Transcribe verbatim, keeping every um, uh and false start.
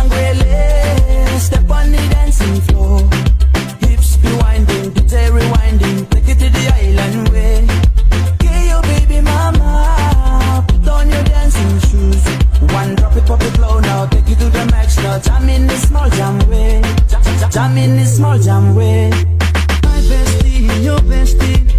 Sangrele, step on the dancing floor. Hips be winding, detail rewinding, take it to the island way. Get your baby mama, put on your dancing shoes. One drop it, pop it low now, take it to the max now. Jam in the small jam way, jam, jam, jam in the small jam way. My bestie, your bestie,